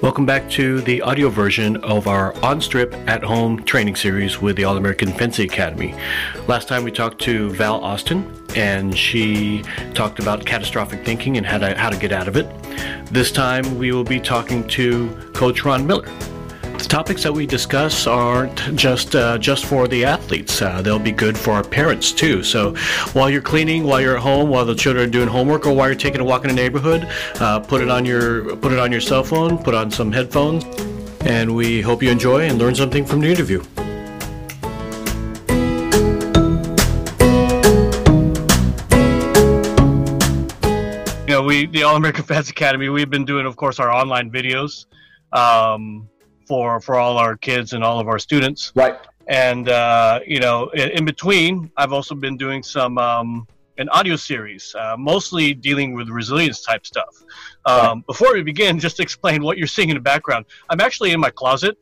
Welcome back to the audio version of our on-strip at-home training series with the All-American Fencing Academy. Last time we talked to Val Austin, and she talked about catastrophic thinking and how to get out of it. This time we will be talking to Coach Ron Miller. The topics that we discuss aren't just for the athletes. They'll be good for our parents too. So while you're cleaning, while you're at home, while the children are doing homework, or while you're taking a walk in the neighborhood, put it on your cell phone, put on some headphones, and we hope you enjoy and learn something from the interview. The All-American Fencing Academy, we've been doing, of course, our online videos. For all our kids and all of our students. Right. And, in between, I've also been doing some an audio series, mostly dealing with resilience type stuff. Before we begin, just to explain what you're seeing in the background. I'm actually in my closet.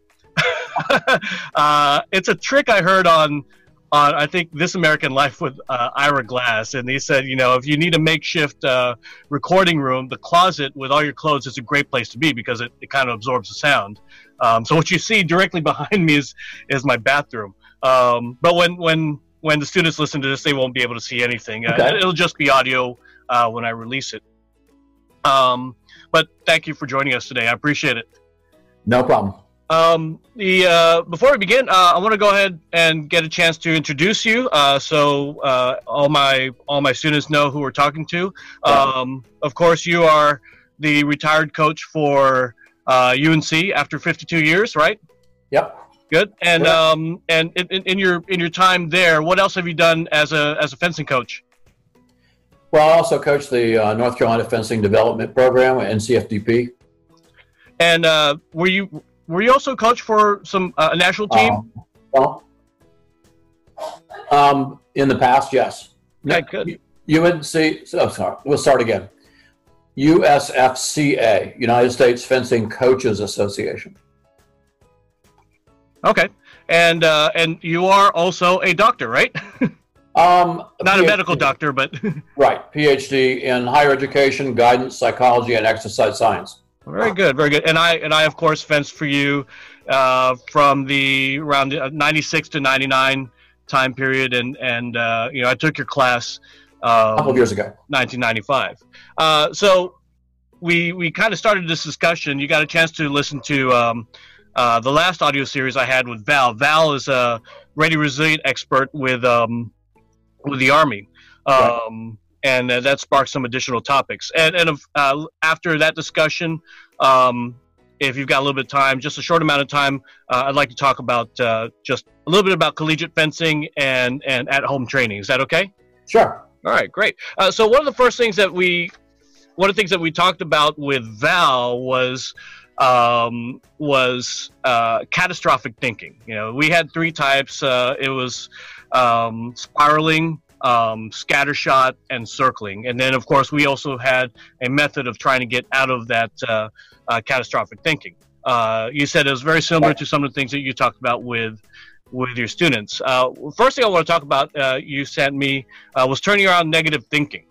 It's a trick I heard on I think This American Life with Ira Glass, and he said, if you need a makeshift recording room, the closet with all your clothes is a great place to be because it kind of absorbs the sound. So what you see directly behind me is my bathroom. But when the students listen to this, they won't be able to see anything. Okay. It'll just be audio when I release it. But thank you for joining us today. I appreciate it. No problem. Before we begin, I want to go ahead and get a chance to introduce you, so all my students know who we're talking to. Of course, you are the retired coach for UNC after 52 years, right? Yep. Good. And and in your time there, what else have you done as a fencing coach? Well, I also coached the North Carolina Fencing Development Program at NCFDP. And were you also coach for a national team? In the past, yes. Okay, good. UNC. Oh, sorry. We'll start again. USFCA, United States Fencing Coaches Association. Okay, and you are also a doctor, right? Not a medical doctor, but right. PhD in higher education, guidance, psychology, and exercise science. Very good, very good. And I of course fenced for you from the around 96 to 99 time period, and I took your class a couple of years ago, 1995. So we kind of started this discussion. You got a chance to listen to the last audio series I had with Val. Val is a ready resilient expert with the Army. Right. And that sparked some additional topics. And after that discussion, if you've got a little bit of time, just a short amount of time, I'd like to talk about just a little bit about collegiate fencing and at-home training. Is that okay? Sure. All right, great. So one of the things that we talked about with Val was catastrophic thinking. We had three types. It was spiraling, scattershot, and circling. And then, of course, we also had a method of trying to get out of that catastrophic thinking. You said it was very similar to some of the things that you talked about with your students. First thing I want to talk about, you sent me, was turning around negative thinking.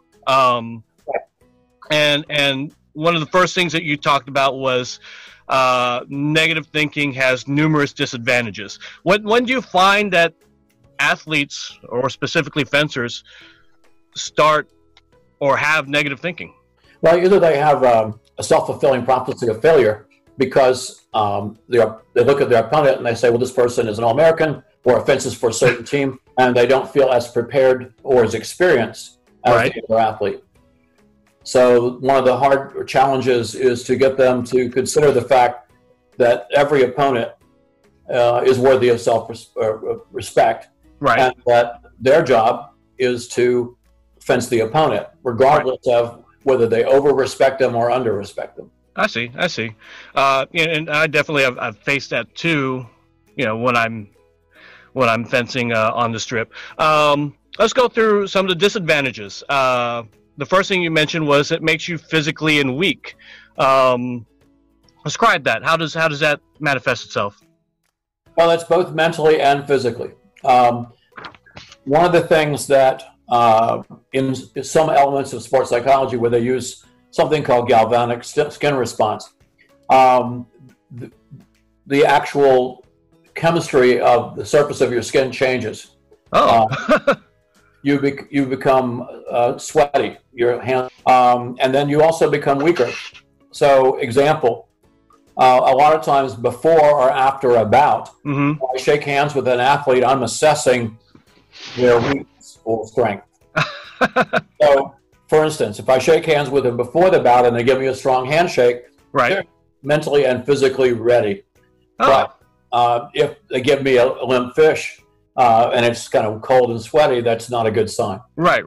And one of the first things that you talked about was negative thinking has numerous disadvantages. When do you find that athletes, or specifically fencers, start or have negative thinking? Well, either they have a self-fulfilling prophecy of failure because they look at their opponent and they say, well, this person is an All-American or fences for a certain team, and they don't feel as prepared or as experienced as the other athlete. So one of the hard challenges is to get them to consider the fact that every opponent is worthy of self-respect. Right. And that their job is to fence the opponent, regardless of whether they over-respect them or under-respect them. I see. And I definitely I've faced that too, when I'm fencing on the strip. Let's go through some of the disadvantages. The first thing you mentioned was it makes you physically and weak. Describe that. How does that manifest itself? Well, it's both mentally and physically. One of the things that in some elements of sports psychology where they use something called galvanic skin response, the actual chemistry of the surface of your skin changes. Oh. You become sweaty, your hand, and then you also become weaker. So, example, a lot of times before or after a bout, when I shake hands with an athlete, I'm assessing their weakness or strength. So, for instance, if I shake hands with them before the bout and they give me a strong handshake, they're mentally and physically ready. Oh. But if they give me a limp fish and it's kind of cold and sweaty, that's not a good sign. Right.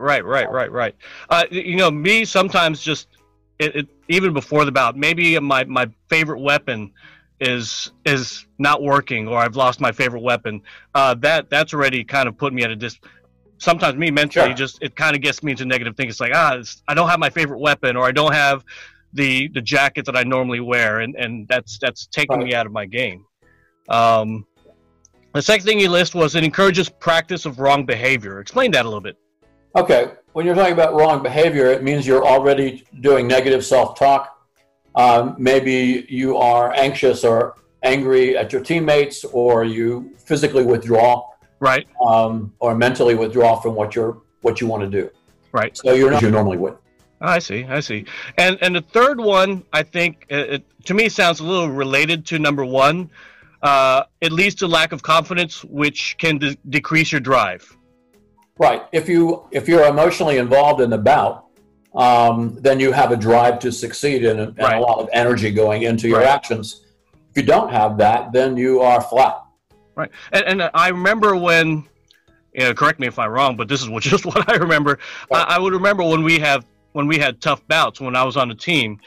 Me sometimes just even before the bout, maybe my favorite weapon is not working, or I've lost my favorite weapon. That's already kind of put me at a sometimes me mentally, just it kind of gets me into negative thinking. It's like, I don't have my favorite weapon, or I don't have the jacket that I normally wear, and that's taking me out of my game. The second thing you list was it encourages practice of wrong behavior. Explain that a little bit. Okay, when you're talking about wrong behavior, it means you're already doing negative self-talk. Maybe you are anxious or angry at your teammates, or you physically withdraw. Right. Or mentally withdraw from what you want to do. Right. So you're not as you normally would. I see. And the third one, I think, to me, sounds a little related to number one. It leads to lack of confidence, which can decrease your drive. Right. If you're emotionally involved in the bout, then you have a drive to succeed and a lot of energy going into your actions. If you don't have that, then you are flat. Right, and I remember when, correct me if I'm wrong, but this is just what I remember. Right. I would remember when we had tough bouts when I was on the team.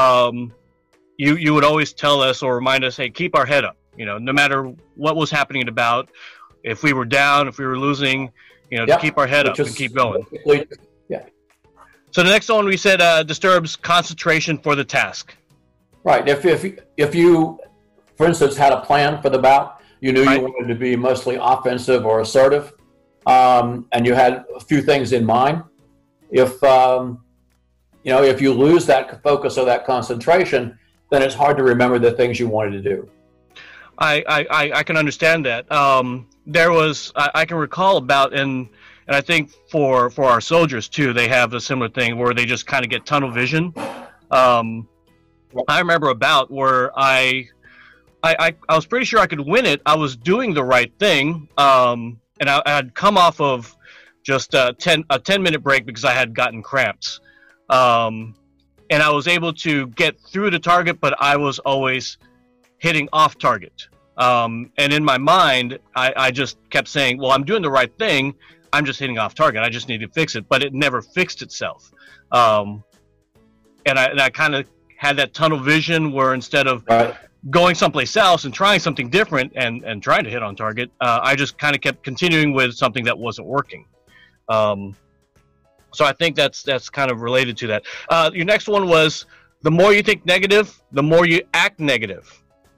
You would always tell us or remind us, hey, keep our head up. No matter what was happening in the bout, if we were down, if we were losing, to keep our head up and keep going. Yeah. So the next one we said disturbs concentration for the task. Right. If you, for instance, had a plan for the bout. You knew you wanted to be mostly offensive or assertive, and you had a few things in mind. If you lose that focus or that concentration, then it's hard to remember the things you wanted to do. I can understand that. There was I can recall about and I think for our soldiers too, they have a similar thing where they just kind of get tunnel vision. I remember a bout where I was pretty sure I could win it. I was doing the right thing, and I had come off of just a 10-minute break because I had gotten cramps, and I was able to get through the target, but I was always hitting off target. And in my mind, I just kept saying, well, I'm doing the right thing. I'm just hitting off target. I just need to fix it, but it never fixed itself. And I kind of had that tunnel vision where instead of going someplace else and trying something different and trying to hit on target, I just kind of kept continuing with something that wasn't working. So I think that's kind of related to that. Your next one was the more you think negative, the more you act negative.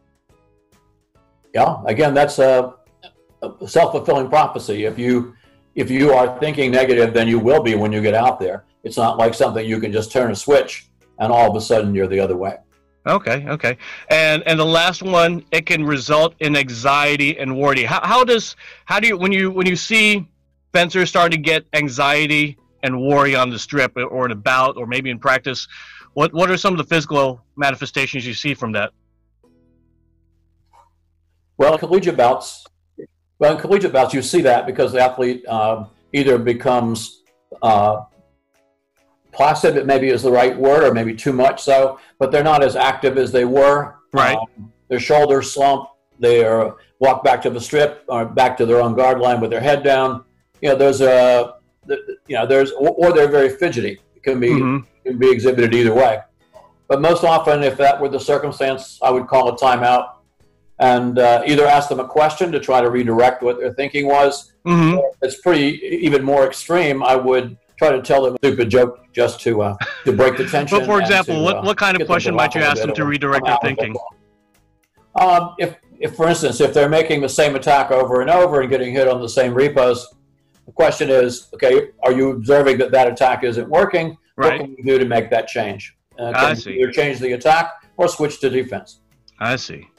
Yeah, again, that's a self-fulfilling prophecy. If you are thinking negative, then you will be when you get out there. It's not like something you can just turn a switch and all of a sudden you're the other way. Okay. And the last one, it can result in anxiety and worry. How do you when you see fencers starting to get anxiety and worry on the strip or in a bout or maybe in practice, what are some of the physical manifestations you see from that? Well, in collegiate bouts, you see that because the athlete either becomes placid, it maybe is the right word, or maybe too much so, but they're not as active as they were. Right. Their shoulders slump. They walk back to the strip or back to their own guard line with their head down. Or they're very fidgety. It can be exhibited either way. But most often, if that were the circumstance, I would call a timeout and either ask them a question to try to redirect what their thinking was. It's pretty even more extreme. I would try to tell them a stupid joke just to break the tension. But for example, what kind of question might you ask them to redirect their thinking? If, for instance, if they're making the same attack over and over and getting hit on the same repos, the question is, okay, are you observing that attack isn't working? Right. What can you do to make that change? I see. Either change the attack or switch to defense. I see.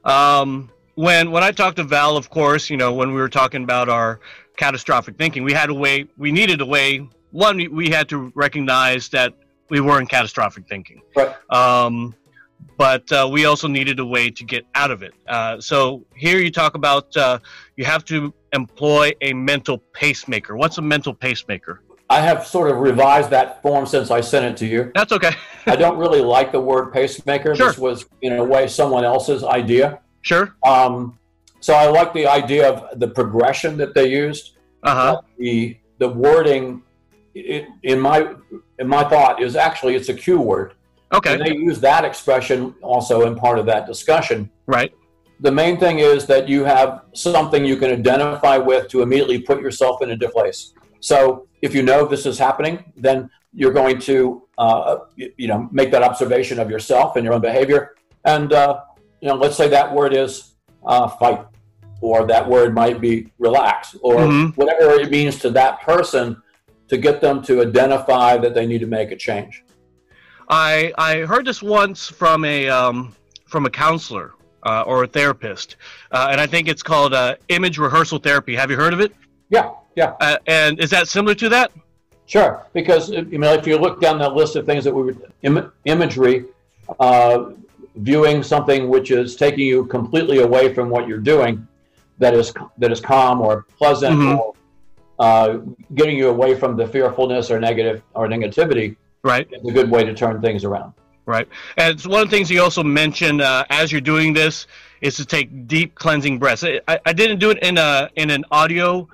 When I talked to Val, of course, when we were talking about our catastrophic thinking, we needed a way. One, we had to recognize that we were in catastrophic thinking. Right. But we also needed a way to get out of it. So here you talk about you have to employ a mental pacemaker. What's a mental pacemaker? I have sort of revised that form since I sent it to you. That's okay. I don't really like the word pacemaker. Sure. This was, in a way, someone else's idea. Sure. So I like the idea of the progression that they used. The wording, in my thought, is actually it's a Q word. Okay. And they use that expression also in part of that discussion. Right. The main thing is that you have something you can identify with to immediately put yourself in a different place. So if you know this is happening, then you're going to make that observation of yourself and your own behavior. And let's say that word is fight, or that word might be relax, or whatever it means to that person, to get them to identify that they need to make a change. I heard this once from a counselor or a therapist, and I think it's called image rehearsal therapy. Have you heard of it? Yeah. And is that similar to that? Sure, because if you look down that list of things that we were imagery, viewing something which is taking you completely away from what you're doing, that is calm or pleasant, or getting you away from the fearfulness or negativity. Right, it's a good way to turn things around. Right, and it's one of the things you also mentioned as you're doing this is to take deep cleansing breaths. I didn't do it in an audio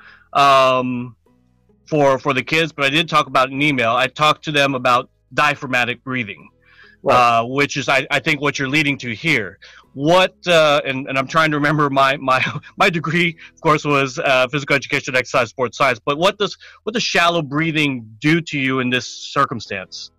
for the kids, but I did talk about an email. I talked to them about diaphragmatic breathing, right. Which is I think what you're leading to here. What and I'm trying to remember my degree, of course, was physical education, exercise, sports science. But what does shallow breathing do to you in this circumstance?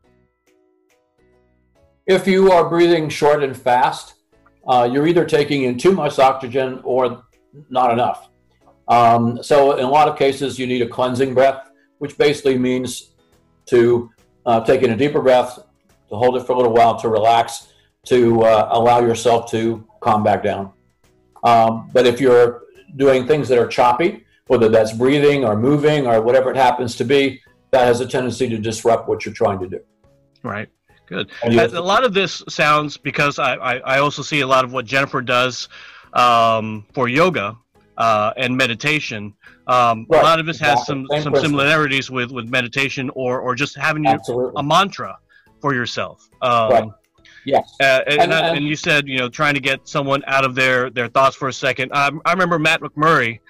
If you are breathing short and fast, you're either taking in too much oxygen or not enough. So in a lot of cases, you need a cleansing breath, which basically means to take in a deeper breath, to hold it for a little while, to relax, to allow yourself to calm back down. But if you're doing things that are choppy, whether that's breathing or moving or whatever it happens to be, that has a tendency to disrupt what you're trying to do. Right. Good. A lot of this sounds, because I also see a lot of what Jennifer does for yoga and meditation. Right. A lot of this has some similarities with meditation or just having a mantra for yourself. Right. Yes. And you said, trying to get someone out of their thoughts for a second. I remember Matt McMurray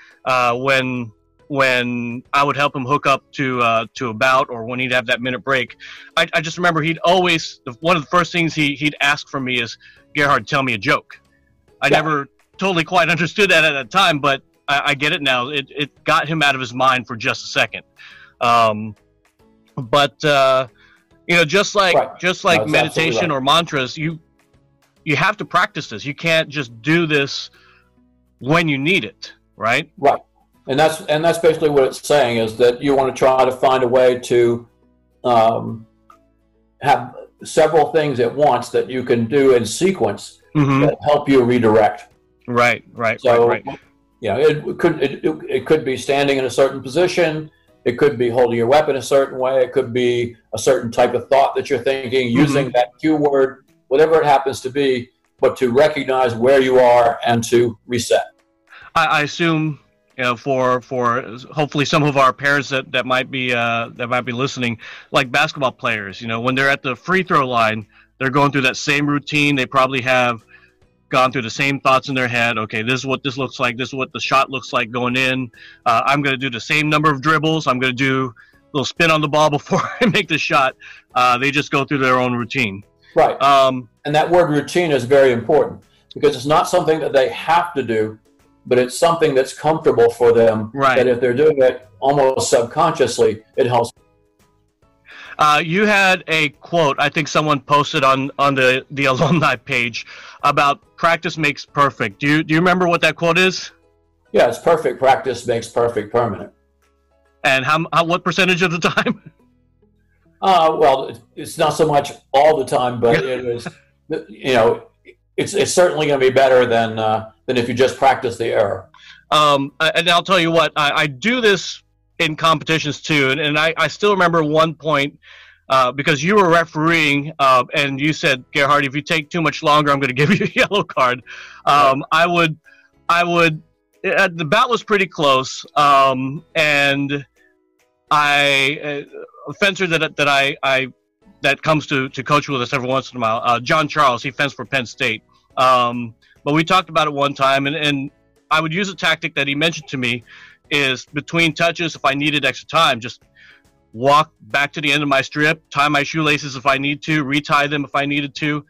when I would help him hook up to a bout, or when he'd have that minute break. I just remember he'd always, one of the first things he'd ask from me is, Gerhard, tell me a joke. I never totally quite understood that at the time, but I get it now. It got him out of his mind for just a second. Just like meditation or mantras, you have to practice this. You can't just do this when you need it, right? Right. And that's basically what it's saying, is that you want to try to find a way to have several things at once that you can do in sequence that help you redirect. Right. So, it could be standing in a certain position. It could be holding your weapon a certain way. It could be a certain type of thought that you're thinking, using that cue word, whatever it happens to be, but to recognize where you are and to reset. I assume, for hopefully some of our parents that might be listening, like basketball players, when they're at the free throw line, they're going through that same routine. They probably have gone through the same thoughts in their head. Okay, this is what this looks like. This is what the shot looks like going in. I'm going to do the same number of dribbles. I'm going to do a little spin on the ball before I make the shot. They just go through their own routine. Right. And that word routine is very important, because it's not something that they have to do, but it's something that's comfortable for them. Right. That if they're doing it almost subconsciously, it helps. You had a quote, I think someone posted on the alumni page, about practice makes perfect. Do you remember what that quote is? Yeah, it's perfect practice makes perfect permanent. And what percentage of the time? Well, it's not so much all the time, but it is, it's certainly going to be better than if you just practice the error. And I'll tell you what, I do this in competitions too, and I still remember one point, because you were refereeing, and you said, Gerhard, if you take too much longer, I'm going to give you a yellow card. I would. The bout was pretty close, and a fencer that comes to coach with us every once in a while, John Charles, he fenced for Penn State. But we talked about it one time, and I would use a tactic that he mentioned to me is between touches, if I needed extra time, just walk back to the end of my strip, tie my shoelaces if I need to, retie them if I needed to,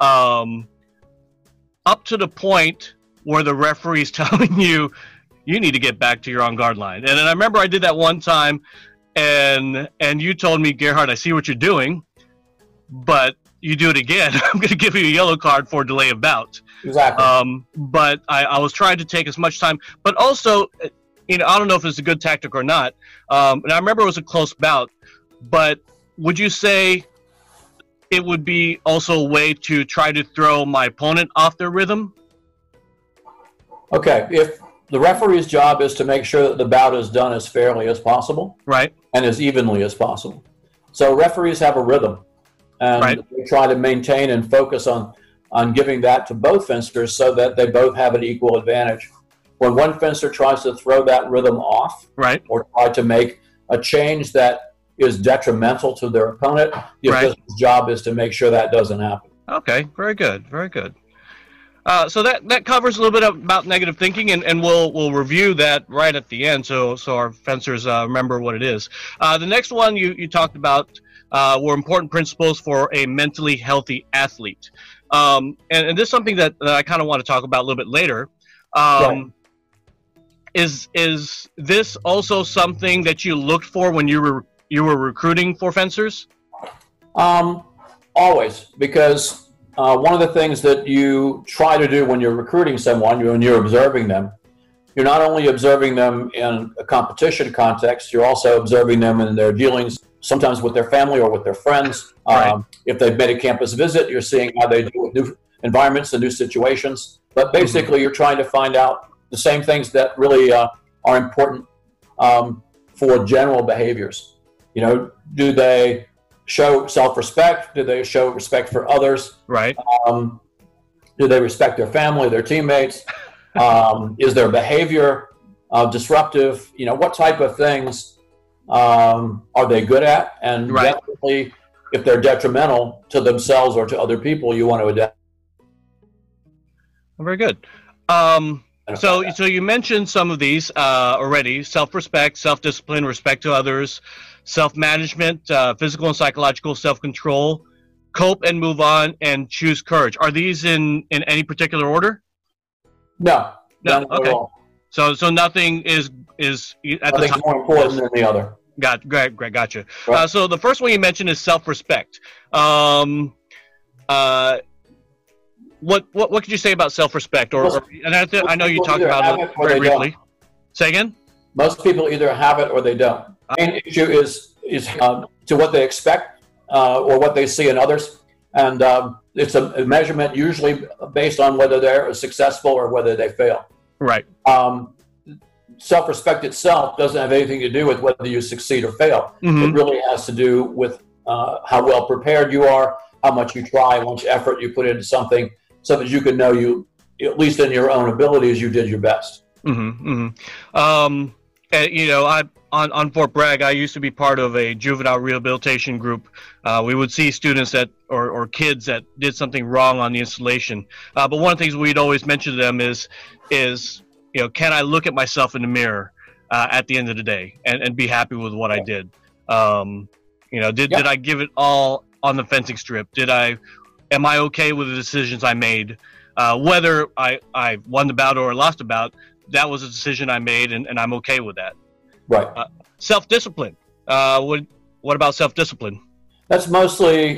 up to the point where the referee's telling you need to get back to your on-guard line. And then I remember I did that one time, and you told me, Gerhard, I see what you're doing, but you do it again, I'm going to give you a yellow card for delay of bout. Exactly. But I was trying to take as much time. But also, I don't know if it's a good tactic or not. And I remember it was a close bout. But would you say it would be also a way to try to throw my opponent off their rhythm? Okay. If the referee's job is to make sure that the bout is done as fairly as possible, right, and as evenly as possible. So referees have a rhythm, and right, they try to maintain and focus on giving that to both fencers so that they both have an equal advantage. When one fencer tries to throw that rhythm off, right, or try to make a change that is detrimental to their opponent, the official's job is to make sure that doesn't happen. Okay, very good, very good. So that covers a little bit about negative thinking, and we'll review that right at the end, so our fencers remember what it is. The next one you talked about were important principles for a mentally healthy athlete, and this is something that I kind of want to talk about a little bit later. Right. Is this also something that you looked for when you were recruiting for fencers? Always, because one of the things that you try to do when you're recruiting someone, when you're observing them, you're not only observing them in a competition context, you're also observing them in their dealings, sometimes with their family or with their friends. Right. If they've made a campus visit, you're seeing how they deal with new environments and new situations. But basically, you're trying to find out the same things that really are important for general behaviors. Do they show self-respect? Do they show respect for others? Right. Do they respect their family, their teammates? Is their behavior disruptive? What type of things are they good at? And definitely, if they're detrimental to themselves or to other people, you want to adapt. Very good. So you mentioned some of these already: self-respect, self-discipline, respect to others, self-management, physical and psychological self-control, cope and move on, and choose courage. Are these in any particular order? No. Okay. So nothing is at the top. Nothing's more important than the other. Gotcha. Right. So the first one you mentioned is self-respect. What could you say about self-respect? And I know you talked about it very briefly. Say again? Most people either have it or they don't. The main issue is to what they expect or what they see in others. And it's a measurement usually based on whether they're successful or whether they fail. Right. Self-respect itself doesn't have anything to do with whether you succeed or fail. Mm-hmm. It really has to do with how well prepared you are, how much you try, how much effort you put into something, so that you can know you, at least in your own abilities, you did your best. Mm-hmm. Mm-hmm. And, on Fort Bragg, I used to be part of a juvenile rehabilitation group. We would see students or kids that did something wrong on the installation. But one of the things we'd always mention to them is can I look at myself in the mirror at the end of the day and be happy with what I did? Did I give it all on the fencing strip? Am I okay with the decisions I made? Whether I won the bout or lost the bout, that was a decision I made, and I'm okay with that. Right. Self-discipline. What about self-discipline? That's mostly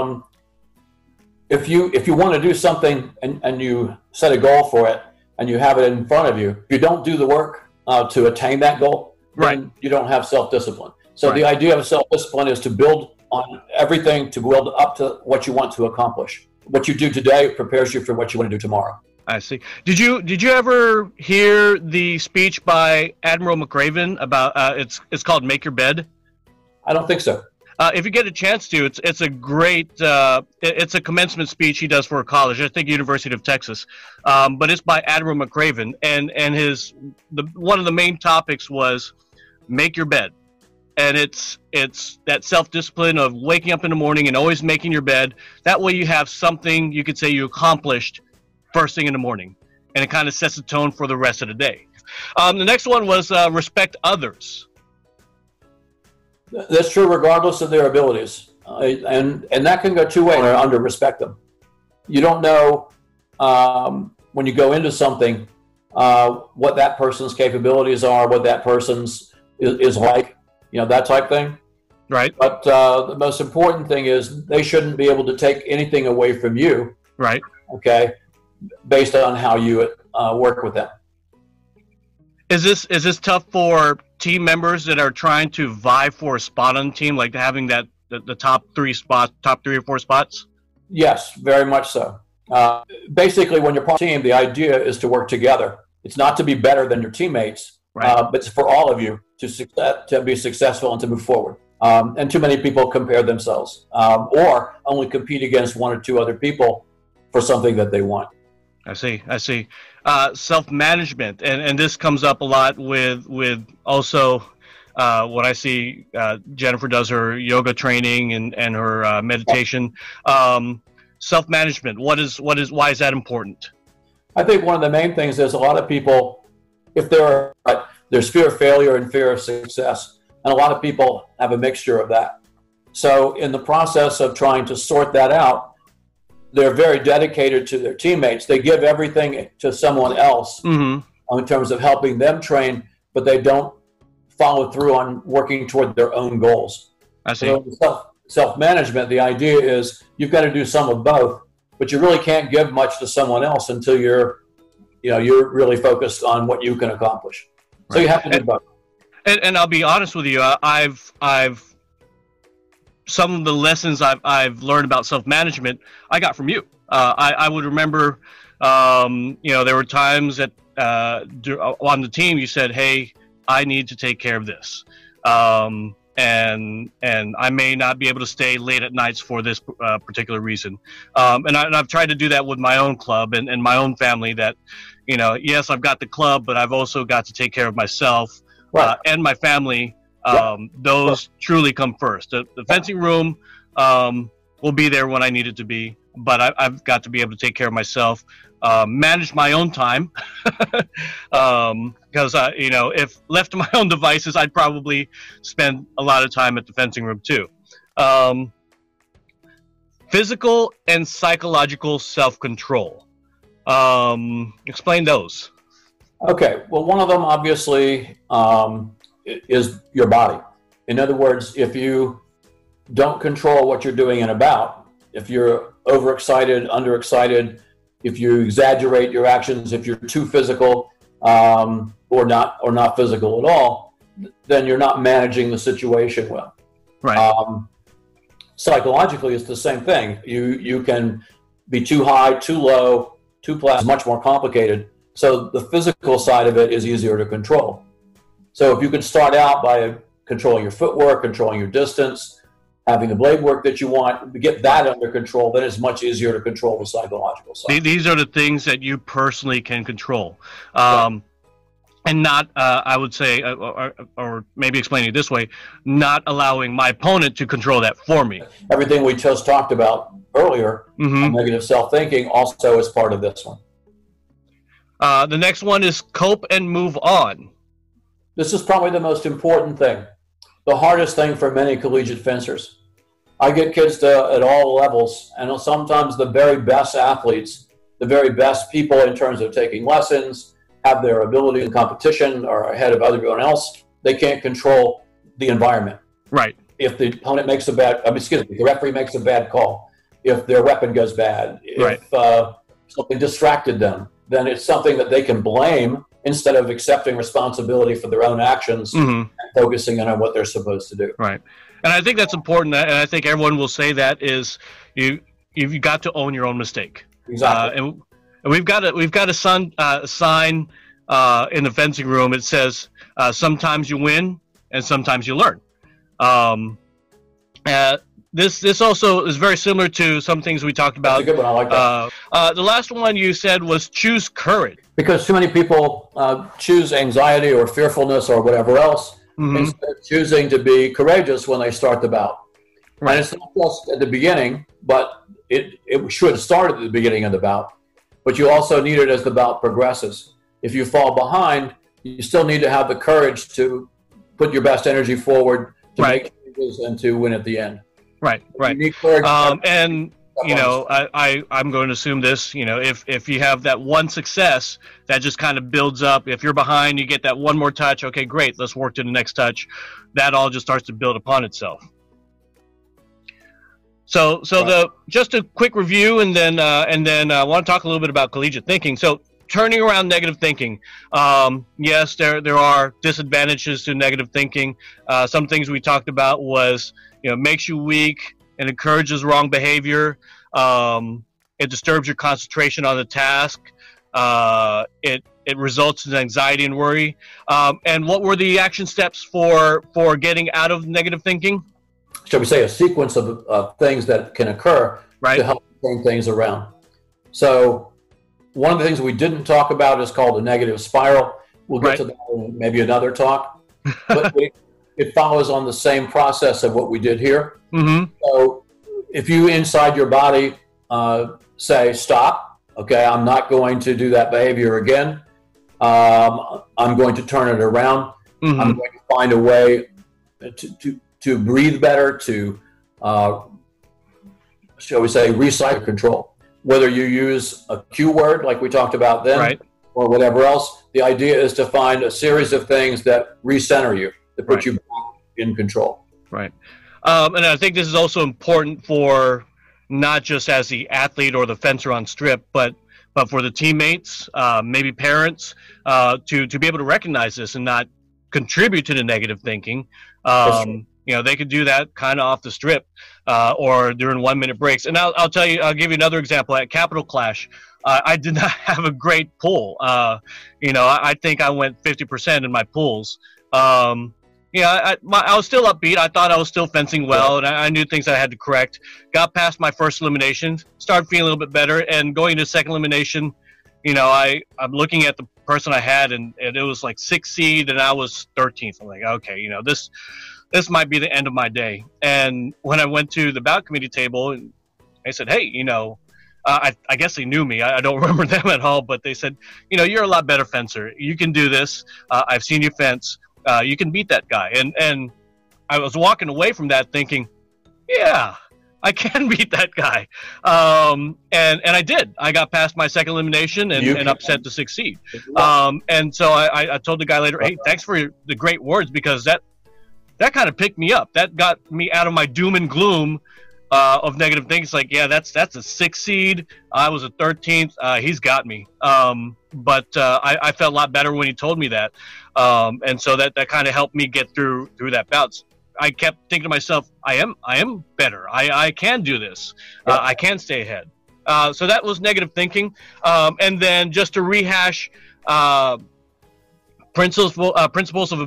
if you want to do something and you set a goal for it and you have it in front of you, if you don't do the work to attain that goal, then you don't have self-discipline. So the idea of self-discipline is to build on everything to build up to what you want to accomplish. what you do today prepares you for what you want to do tomorrow. I see. Did you ever hear the speech by Admiral McRaven about it's called "Make Your Bed"? I don't think so. If you get a chance to, it's a great it's a commencement speech he does for a college, I think University of Texas, but it's by Admiral McRaven, and one of the main topics was make your bed, and it's that self-discipline of waking up in the morning and always making your bed. That way you have something you could say you accomplished first thing in the morning, and it kind of sets the tone for the rest of the day. The next one was respect others. That's true regardless of their abilities. And that can go two ways, or under respect them. You don't know when you go into something what that person's capabilities are, what that person's is like, that type thing. Right. But the most important thing is they shouldn't be able to take anything away from you. Right. Okay. Based on how you work with them. Is this tough for team members that are trying to vie for a spot on the team, like having the top 3 or 4 spots? Yes, very much so. Basically, when you're part of a team, the idea is to work together. It's not to be better than your teammates, right. But it's for all of you to be successful and to move forward. And too many people compare themselves or only compete against 1 or 2 other people for something that they want. I see. Self-management, and this comes up a lot with also what I see. Jennifer does her yoga training and her meditation. Self-management. Why is that important? I think one of the main things is a lot of people, if there's fear of failure and fear of success, and a lot of people have a mixture of that. So in the process of trying to sort that out, they're very dedicated to their teammates. They give everything to someone else in terms of helping them train, but they don't follow through on working toward their own goals. I see. So self-management, the idea is you've got to do some of both, but you really can't give much to someone else until you're really focused on what you can accomplish. So you have to do both. And I'll be honest with you, I've some of the lessons I've learned about self-management I got from you. I would remember, there were times that on the team you said, "Hey, I need to take care of this," and I may not be able to stay late at nights for this particular reason. And I've tried to do that with my own club and my own family. That yes, I've got the club, but I've also got to take care of myself and my family. Those truly come first. The fencing room will be there when I need it to be, but I've got to be able to take care of myself, manage my own time, because if left to my own devices, I'd probably spend a lot of time at the fencing room too. Physical and psychological self-control. Explain those. Okay. Well, one of them obviously is your body. In other words, if you don't control what you're doing and about, if you're overexcited, underexcited, if you exaggerate your actions, if you're too physical or not physical at all, then you're not managing the situation well. Right. Psychologically, it's the same thing. You can be too high, too low, too flat. It's much more complicated. So the physical side of it is easier to control. So if you can start out by controlling your footwork, controlling your distance, having the blade work that you want, get that under control, then it's much easier to control the psychological side. These are the things that you personally can control. And not, I would say, or maybe explaining it this way, not allowing my opponent to control that for me. Everything we just talked about earlier, negative self-thinking, also is part of this one. The next one is cope and move on. This is probably the most important thing, the hardest thing for many collegiate fencers. I get kids at all levels, and sometimes the very best athletes, the very best people in terms of taking lessons, have their ability in competition or ahead of everyone else. They can't control the environment. Right. If the opponent makes the referee makes a bad call, if their weapon goes bad, if something distracted them, then it's something that they can blame instead of accepting responsibility for their own actions and focusing on what they're supposed to do. Right. And I think that's important, and I think everyone will say that is you've got to own your own mistake. Exactly. And we've got a sign in the fencing room. It says, sometimes you win and sometimes you learn. This also is very similar to some things we talked about. That's a good one. I like that. The last one you said was choose courage. Because too many people choose anxiety or fearfulness or whatever else instead of choosing to be courageous when they start the bout. Right. And it's not just at the beginning, but it should start at the beginning of the bout. But you also need it as the bout progresses. If you fall behind, you still need to have the courage to put your best energy forward to make changes and to win at the end. Right. You need courage. And you know, I'm going to assume this. You know, if you have that one success, that just kind of builds up. If you're behind, you get that one more touch. Okay, great. Let's work to the next touch. That all just starts to build upon itself. So just a quick review, and then I want to talk a little bit about collegiate thinking. So turning around negative thinking. Yes, there are disadvantages to negative thinking. Some things we talked about was, you know, makes you weak and encourages wrong behavior. It disturbs your concentration on the task. It results in anxiety and worry. And what were the action steps for getting out of negative thinking? Shall we say a sequence of things that can occur to help turn things around. So one of the things we didn't talk about is called a negative spiral. We'll get to that in maybe another talk. But it follows on the same process of what we did here. So if you inside your body say, stop, okay, I'm not going to do that behavior again. I'm going to turn it around. I'm going to find a way to breathe better, to, shall we say, recycle control. Whether you use a cue word like we talked about then, or whatever else, the idea is to find a series of things that recenter you, that put you back in control. Right. And I think this is also important for not just as the athlete or the fencer on strip, but for the teammates, maybe parents, to be able to recognize this and not contribute to the negative thinking. You know, they could do that kind of off the strip or during 1 minute breaks. And I'll tell you, I'll give you another example. At Capital Clash, I did not have a great pull. You know, I think I went 50% in my pulls. Yeah, I was still upbeat. I thought I was still fencing well, and I knew things I had to correct. Got past my first elimination, started feeling a little bit better, and going to second elimination, you know, I'm looking at the person I had, and it was like 6th seed, and I was 13th. I'm like, okay, you know, this might be the end of my day. And when I went to the bout committee table, and I said, hey, you know, I guess they knew me. I don't remember them at all, but they said, you know, you're a lot better fencer. You can do this. I've seen you fence. You can beat that guy. And I was walking away from that thinking, yeah, I can beat that guy. And I did. I got past my second elimination and upset the 6th seed. And so I told the guy later, hey, thanks for the great words, because that kind of picked me up. That got me out of my doom and gloom of negative things. Like, yeah, that's a 6th seed. I was a 13th. He's got me. But I felt a lot better when he told me that. And so that kind of helped me get through that bout. I kept thinking to myself, I am better. I can do this. I can stay ahead. So that was negative thinking. And then just to rehash principles of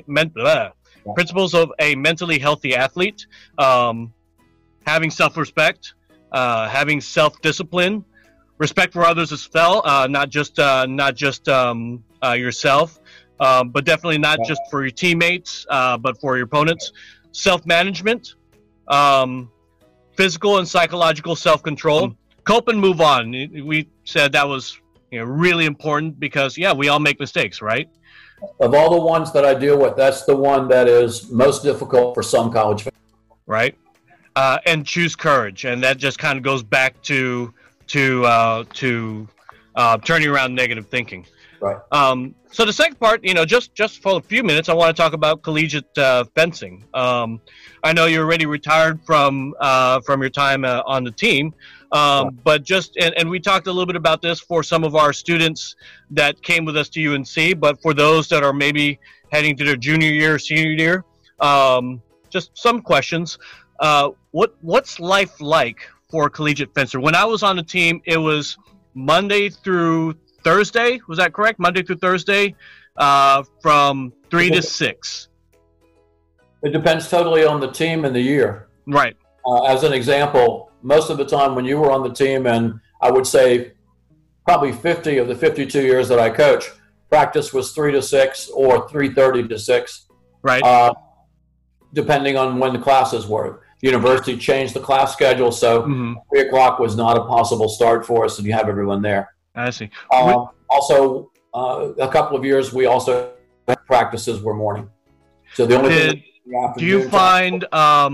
a mentally healthy athlete, having self-respect, having self-discipline, respect for others as well, not just yourself, but definitely not just for your teammates, but for your opponents. Self-management, physical and psychological self-control, cope and move on. We said that was, you know, really important because, yeah, we all make mistakes, right? Of all the ones that I deal with, that's the one that is most difficult for some college fans. Right. And choose courage. And that just kind of goes back to turning around negative thinking. Right. So the second part, you know, just for a few minutes, I want to talk about collegiate fencing. I know you're already retired from your time on the team, but and we talked a little bit about this for some of our students that came with us to UNC, but for those that are maybe heading to their junior year, senior year, just some questions. What's life like for a collegiate fencer. When I was on the team, it was Monday through Thursday. Was that correct? Monday through Thursday, from 3 to 6. It depends totally on the team and the year. Right. As an example, most of the time when you were on the team, and I would say probably 50 of the 52 years that I coach, practice was 3 to 6 or 3:30 to 6. Right. Depending on when the classes were. The university changed the class schedule, so 3 o'clock was not a possible start for us, and you have everyone there. I see. Also, a couple of years, we also practices were morning. So the only thing do you find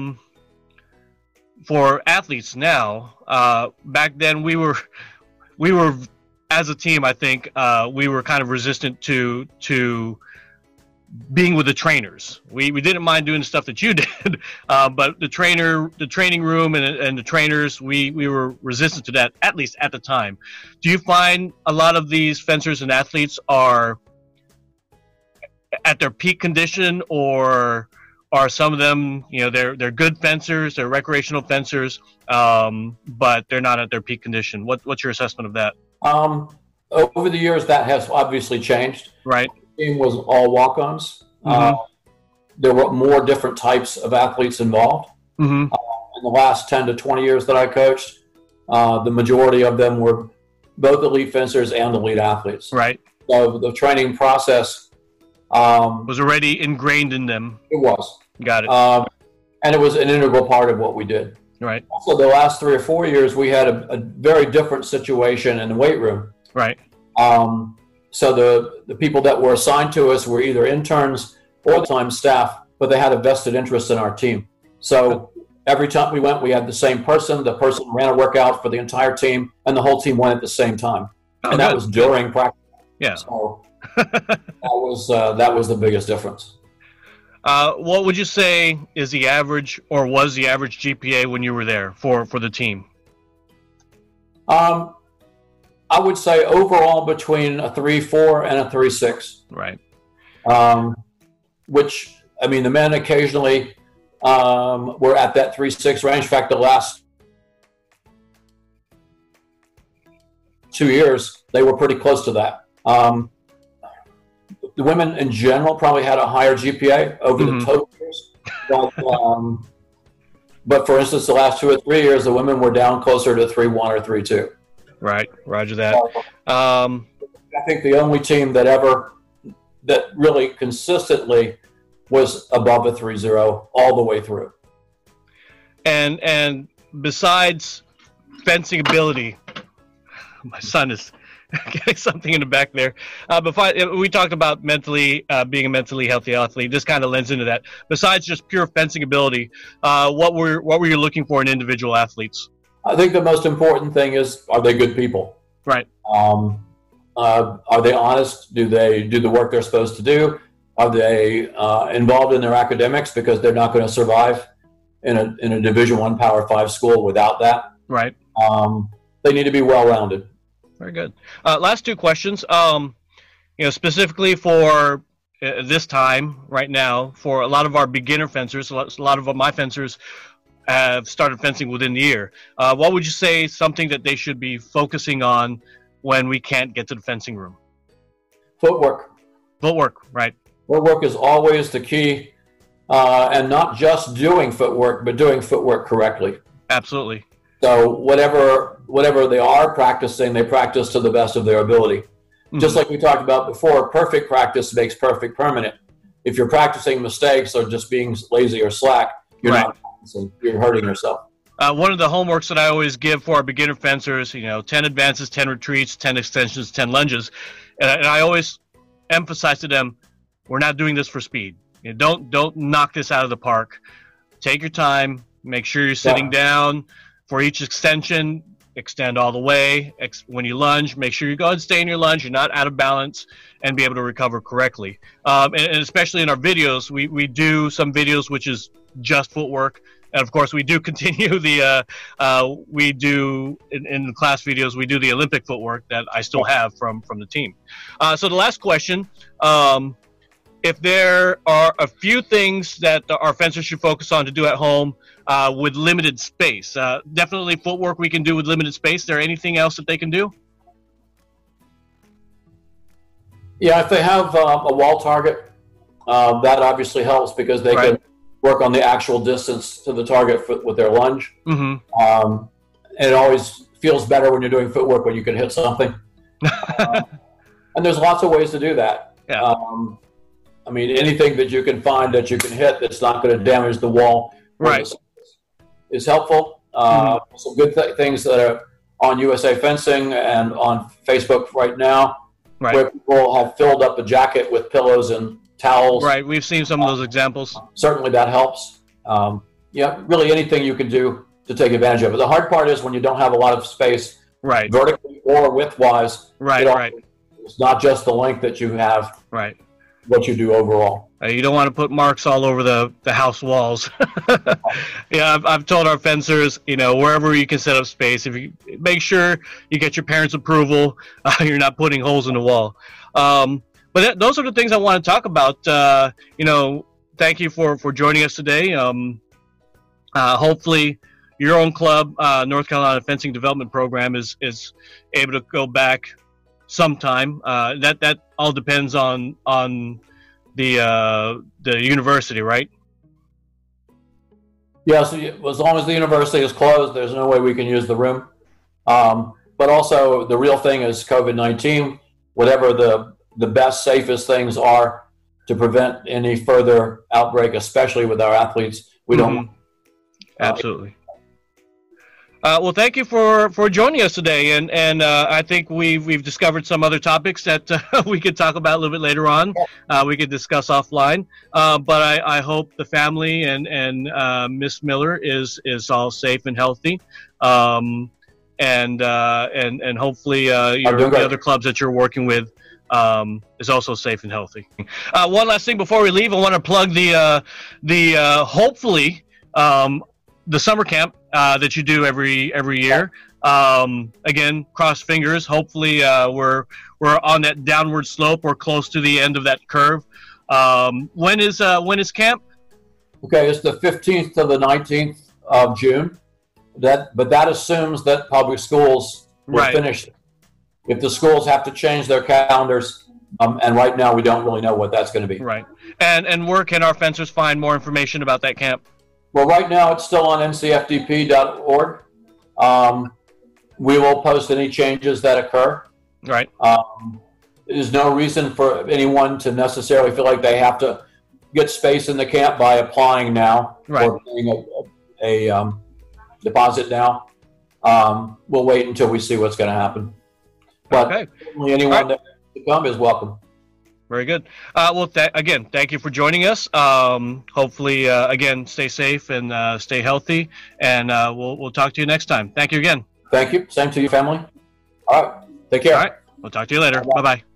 for athletes now, back then we were as a team, I think we were kind of resistant to being with the trainers. We didn't mind doing the stuff that you did, but the training room and the trainers, we were resistant to that, at least at the time. Do you find a lot of these fencers and athletes are at their peak condition, or are some of them, they're good fencers, they're recreational fencers, but they're not at their peak condition? What's your assessment of that? Over the years, that has obviously changed. Right. The team was all walk-ons. There were more different types of athletes involved. In the last 10 to 20 years that I coached, the majority of them were both elite fencers and elite athletes. Right. So the training process was already ingrained in them. It was. Got it. And it was an integral part of what we did. Right. Also, the last 3 or 4 years, we had a very different situation in the weight room. Right. So the people that were assigned to us were either interns or time staff, but they had a vested interest in our team. So every time we went, we had the same person. The person ran a workout for the entire team, and the whole team went at the same time. And that was during practice. Yeah. So that was the biggest difference. What would you say is the average, or was the average GPA when you were there for the team? I would say overall between a 3.4 and a 3.6. Right. Which, I mean, the men occasionally were at that 3.6 range. In fact, the last 2 years, they were pretty close to that. The women in general probably had a higher GPA over the total years. But for instance, the last 2 or 3 years, the women were down closer to 3.1 or 3.2. Right. Roger that. I think the only team that really consistently was above a 3.0 all the way through. And besides fencing ability, my son is getting something in the back there. We talked about being a mentally healthy athlete. This kind of lends into that. Besides just pure fencing ability, what were you looking for in individual athletes? I think the most important thing is, are they good people? Right. Are they honest? Do they do the work they're supposed to do? Are they involved in their academics? Because they're not going to survive in a Division I Power 5 school without that. Right. They need to be well-rounded. Very good. Last 2 questions. Specifically for this time right now, for a lot of our beginner fencers, a lot of my fencers have started fencing within the year. What would you say is something that they should be focusing on when we can't get to the fencing room? Footwork. Footwork, right. Footwork is always the key, and not just doing footwork, but doing footwork correctly. Absolutely. So whatever they are practicing, they practice to the best of their ability. Just like we talked about before, perfect practice makes perfect permanent. If you're practicing mistakes or just being lazy or slack, you're not practicing. You're hurting yourself. One of the homeworks that I always give for our beginner fencers, 10 advances, 10 retreats, 10 extensions, 10 lunges. And I always emphasize to them, we're not doing this for speed. Don't knock this out of the park. Take your time. Make sure you're sitting down. For each extension, extend all the way. When you lunge, make sure you go and stay in your lunge. You're not out of balance, and be able to recover correctly. And especially in our videos, we do some videos which is just footwork. And of course, we do continue we do in the class videos, we do the Olympic footwork that I still have from the team. So the last question, if there are a few things that our fencers should focus on to do at home with limited space. Definitely footwork we can do with limited space. Is there anything else that they can do? Yeah, if they have a wall target, that obviously helps because they can work on the actual distance to the target with their lunge. And it always feels better when you're doing footwork when you can hit something. And there's lots of ways to do that. Yeah. I mean, anything that you can find that you can hit that's not going to damage the wall is helpful. Some good things that are on USA Fencing and on Facebook right now, where people have filled up a jacket with pillows and towels. Right, we've seen some of those examples. Certainly that helps. Yeah, really anything you can do to take advantage of it. The hard part is when you don't have a lot of space, vertically or width-wise. It's not just the length that you have. What you do overall. You don't want to put marks all over the house walls. Yeah, I've told our fencers, wherever you can set up space, if you make sure you get your parents' approval, you're not putting holes in the wall. But those are the things I want to talk about. Thank you for joining us today. Hopefully, your own club, North Carolina Fencing Development Program, is able to go back sometime. That all depends on the university, right? Yeah, so as long as the university is closed, there's no way we can use the room. But also, the real thing is COVID-19. Whatever the best, safest things are to prevent any further outbreak, especially with our athletes, we don't. Absolutely. Well, thank you for joining us today, and I think we've discovered some other topics that we could talk about a little bit later on. We could discuss offline, but I hope the family and Miss Miller is all safe and healthy, and hopefully the other clubs that you're working with is also safe and healthy. One last thing before we leave, I want to plug the hopefully the summer camp that you do every year. Again, cross fingers. Hopefully, we're on that downward slope or close to the end of that curve. When is camp? Okay, it's the 15th to the 19th of June. But that assumes that public schools will finish. If the schools have to change their calendars, and right now we don't really know what that's going to be. Right. And where can our fencers find more information about that camp? Well, right now it's still on ncfdp.org. We will post any changes that occur. There's no reason for anyone to necessarily feel like they have to get space in the camp by applying now or paying a deposit now. We'll wait until we see what's going to happen. But anyone that wants to come is welcome. Very good. Well, again, thank you for joining us. Hopefully, again, stay safe and stay healthy. And we'll talk to you next time. Thank you again. Thank you. Same to you, family. All right. Take care. All right. We'll talk to you later. Bye-bye.